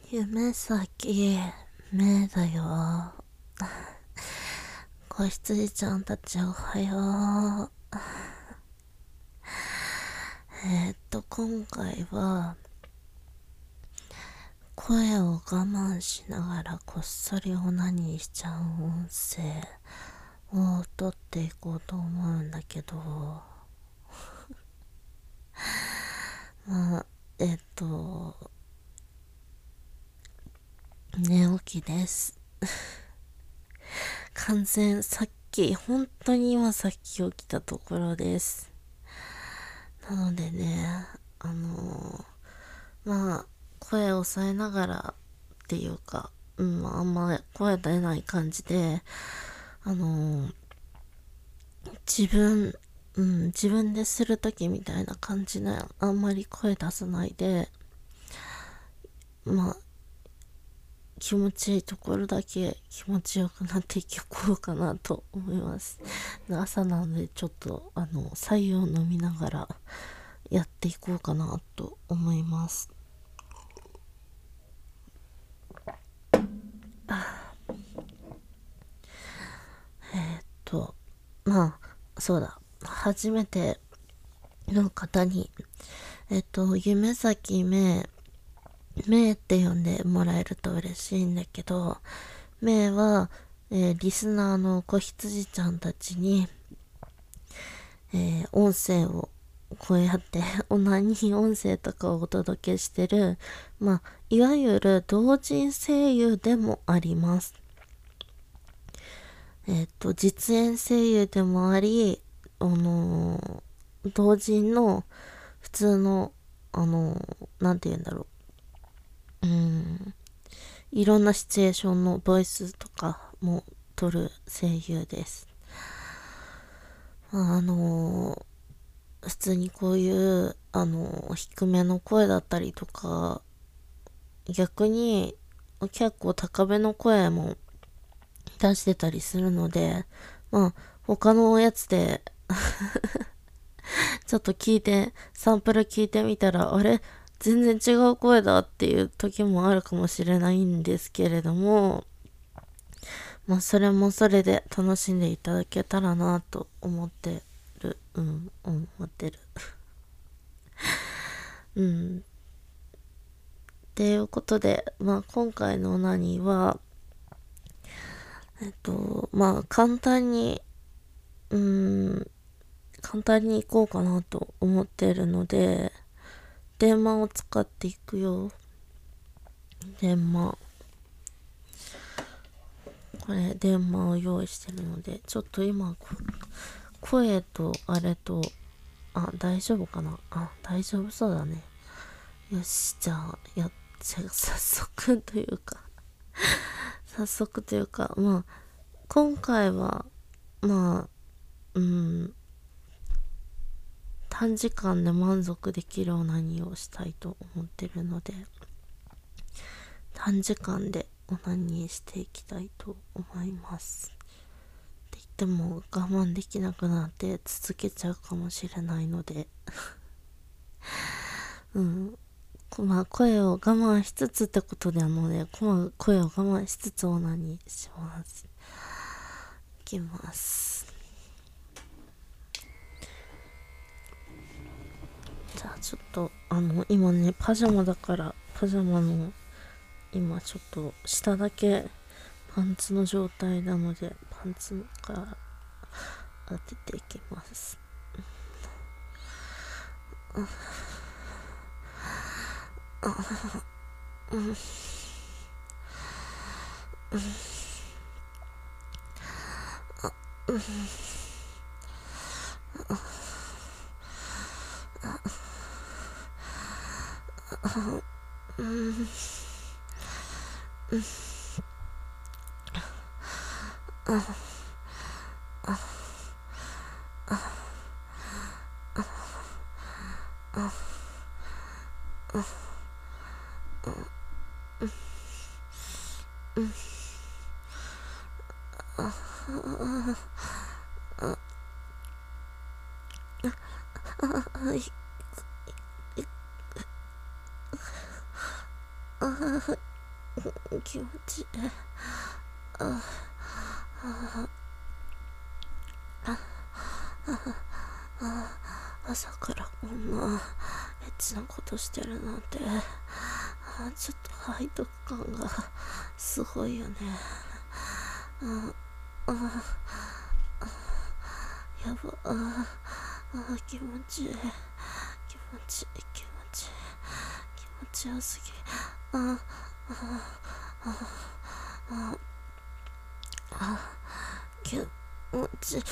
夢咲めだよ。子羊ちゃんたちおはよう。今回は声を我慢しながらこっそりオナニーしちゃう音声を撮っていこうと思うんだけど、まあ、寝起きです。本当に今さっき起きたところです。なのでね、まあ、声を抑えながらっていうか、あんま声出ない感じで、あのー自分、自分でするときみたいな感じで、あんまり声出さないで、まあ、気持ちいいところだけ気持ちよくなっていこうかなと思います。朝なのでちょっと白湯を飲みながらやっていこうかなと思います。と、まあ、そうだ。初めての方に、夢咲めいって呼んでもらえると嬉しいんだけど、めいは、リスナーの子羊ちゃんたちに、音声をこうやってオナニー音声とかをお届けしてる、まあ、いわゆる同人声優でもあります。実演声優でもあり、同人の普通の、なんて言うんだろう。いろんなシチュエーションのボイスとかも撮る声優です。普通にこういう、低めの声だったりとか、逆に結構高めの声も出してたりするので、まあ、他のやつでちょっとサンプル聞いてみたら、あれ全然違う声だっていう時もあるかもしれないんですけれども、まあ、それもそれで楽しんでいただけたらなと思ってる。思ってる。うん。っていうことで、まあ、今回の何は、まあ、うーん、簡単にいこうかなと思ってるので、電話を使っていくよ。電話。これ、電話を用意してるので、ちょっと今、声とあれと、大丈夫かな。大丈夫そうだね。よし、じゃあ、早速というか、まあ、今回は、まあ、短時間で満足できるオナニーをしたいと思ってるので、短時間でオナニーしていきたいと思います。って言っても我慢できなくなって続けちゃうかもしれないので、まあ声を我慢しつつってことなので、声を我慢しつつオナニーします。いきます。じゃあちょっと今ねパジャマだから、パジャマの今ちょっと下だけパンツの状態なので、パンツから当てていきます。 気持ちいい。ああ朝からこんなエッチなことしてるなんて、ちょっと背徳感がすごいよね。やば。気持ちいい、気持ちいい、気持ちいい、気持ちよすぎ。気持ちいい。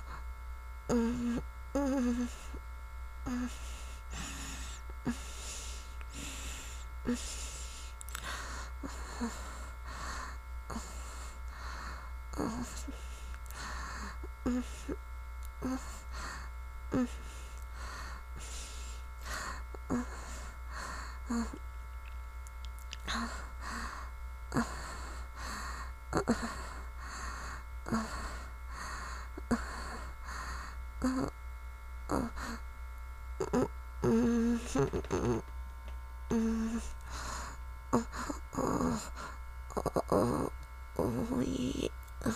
おい、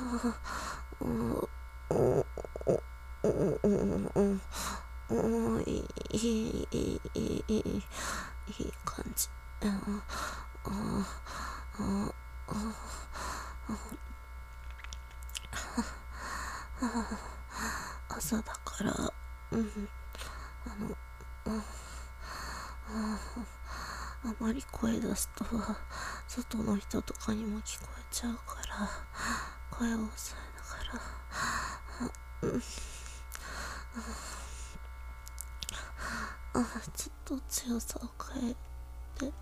いい感じ。朝だから、あまり声出すと外の人とかにも聞こえちゃうから声を抑えながら、ちょっと強さを変えて、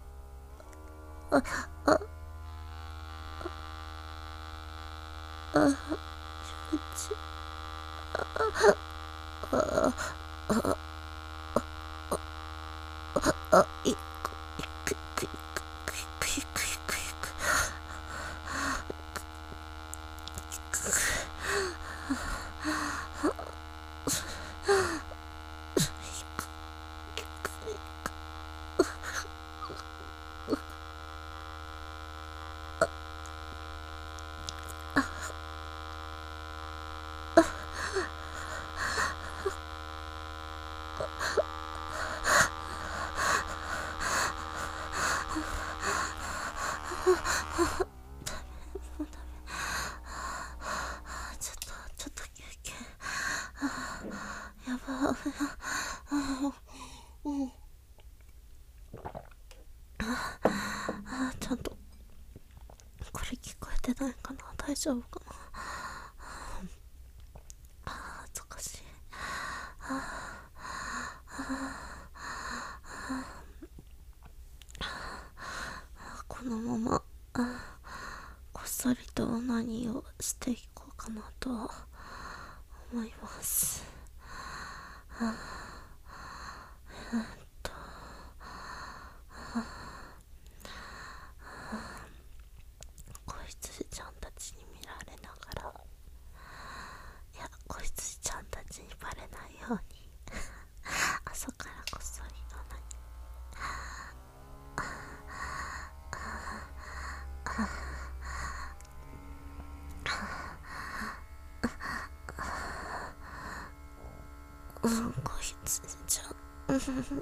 気持ちいい。いくいくいくいくいくいくいくちょっと休憩。やば。ちゃんとこれ聞こえてないかな、大丈夫かな。恥ずかしい。このままこっそりと何をしていこうかなと思います。子羊ちゃんたちに見られながら、いや、子羊ちゃんたちにバレないように朝からこっそりの子羊ちゃん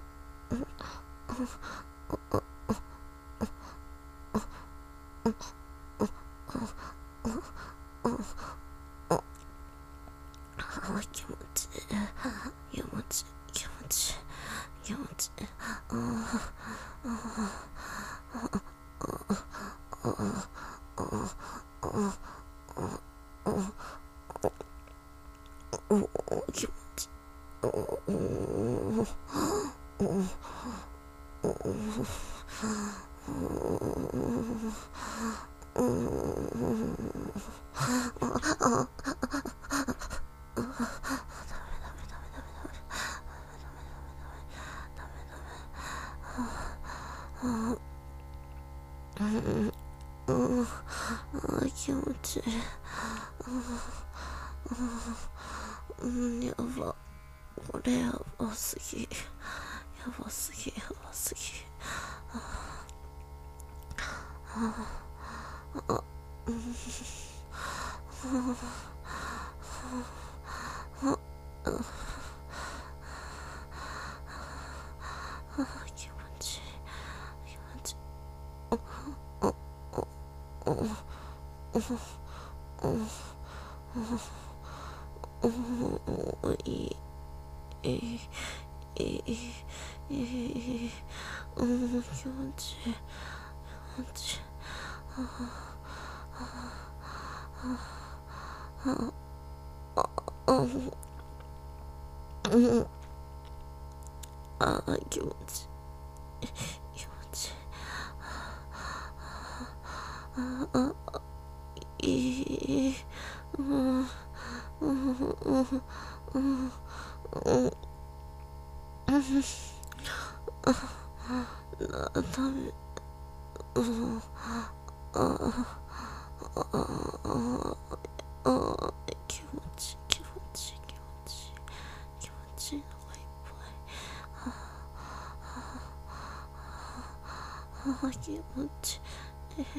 気持ちいい、気持ちいい、気持ちいい、気持ちいい。気持ち気持ちいい。やば、これやばすぎ、やばすぎ、やばすぎ。 気持ちいい、気持ちいい。いい、いい、いい、いい、気持ちいい、気持ちいい。気持ちいい、気持ちいい。いい、ダメ、気持ちいい、気持ちいい、気持ちいい、気持ちいいのがいっぱい。気持ちいい。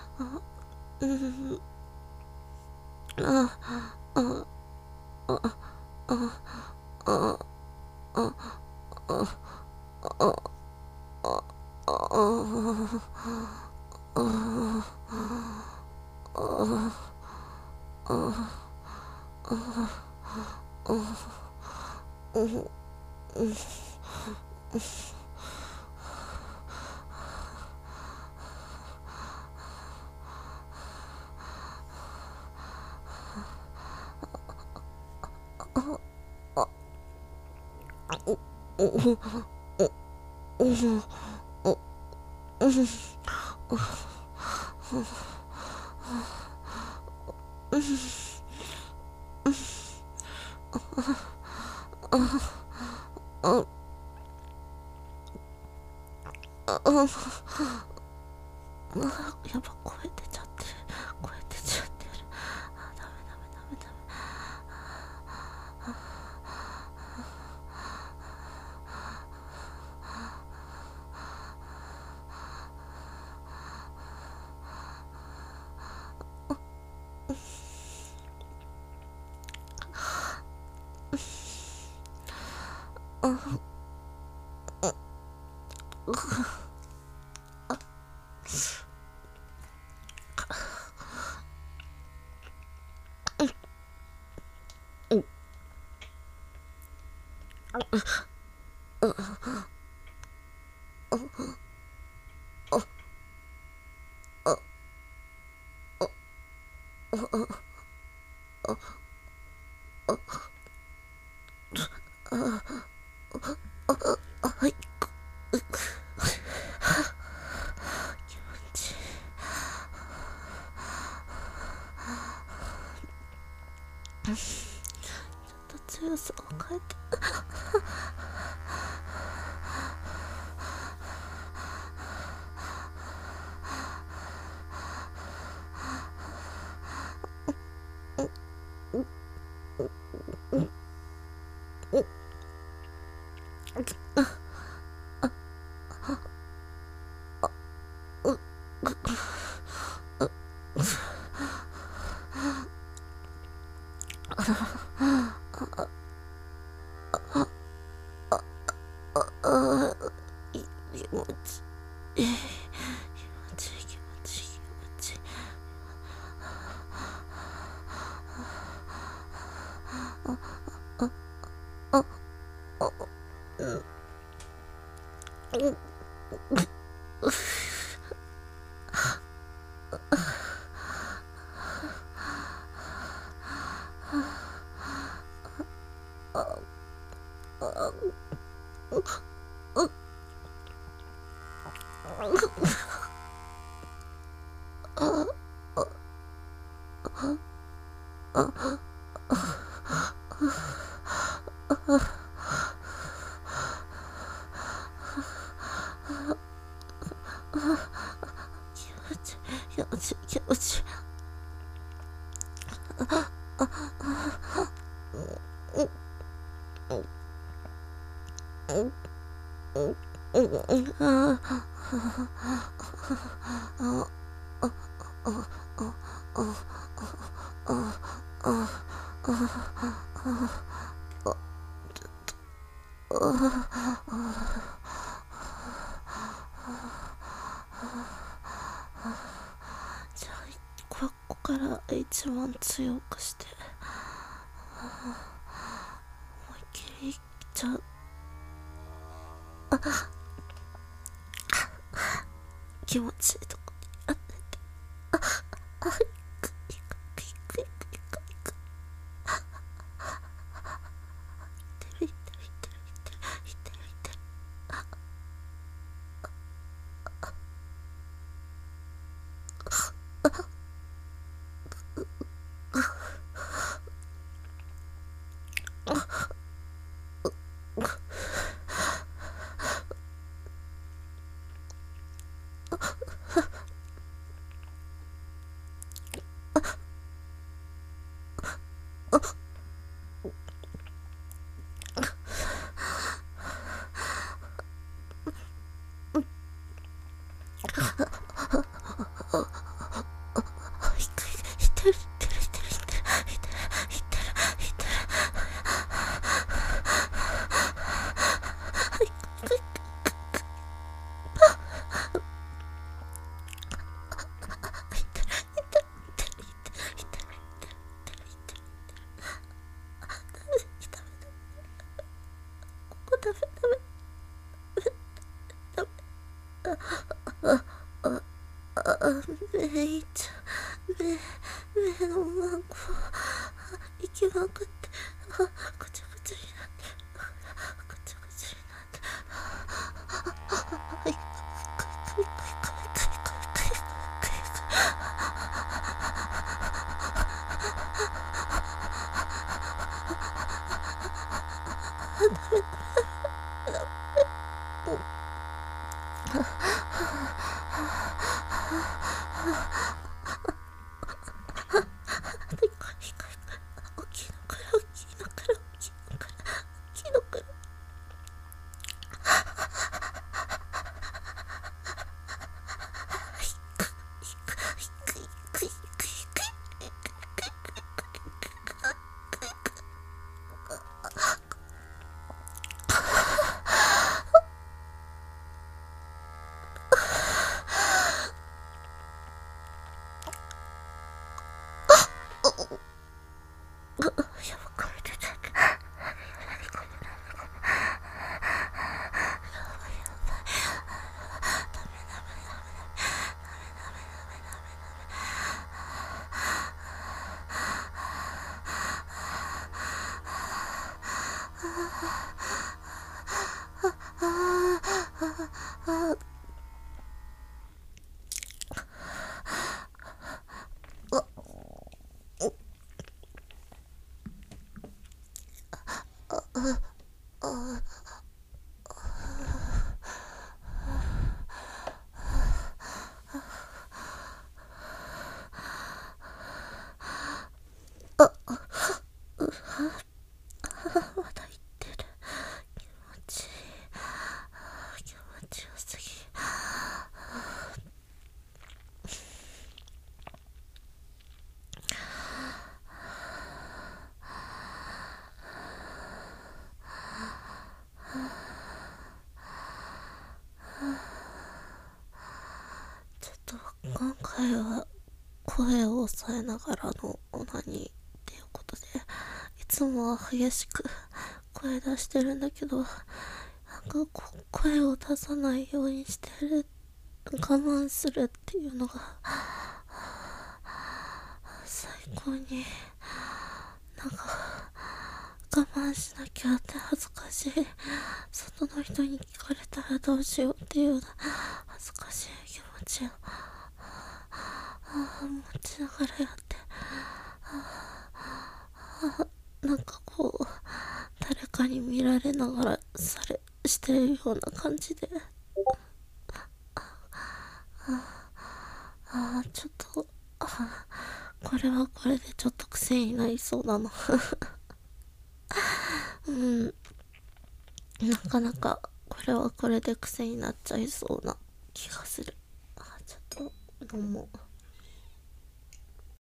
やば、声出ちゃってる、声出ちゃってる。ダメダメダメダメ。はい、気持ちいい。ちょっと強さを変えて。気持ちいい、気持ちいい、気持ちいい、気持ちいい。気持ちいい、気持ちいい。 じゃあここから一番強くして思いっきりいっちゃう。気持ちいいとこに当てて、いくいくいくいくいくいく、いってるいってるいってるいってるいってるいってる。めいちゃん、目のマンコ息がかってぐちゃぐちゃになってぐちゃぐちゃになってくいくいくいくいくいくいくいくいまだ言ってる。気持ちいい。気持ちよすぎ。ちょっと今回は声を抑えながらのオナニーっていうことで、いつもは激しく声出してるんだけど、なんか声を出さないようにしてる、我慢するっていうのが最高になんか我慢しなきゃって恥ずかしい。外の人に聞かれたらどうしようっていう恥ずかしい気持ちを持ちながらやって、なんかこう誰かに見られながらしてるような感じで、ちょっとこれはこれでちょっと癖になりそうだななかなかこれはこれで癖になっちゃいそうな気がする。ちょっと飲もう。